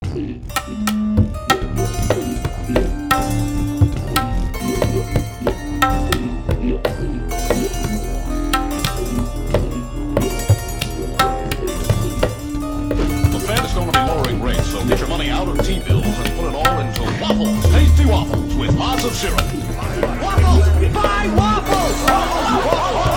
Fed is going to be lowering rates, so get your money out of T-bills and put it all into waffles. Tasty waffles with lots of syrup. Waffles! Buy waffles!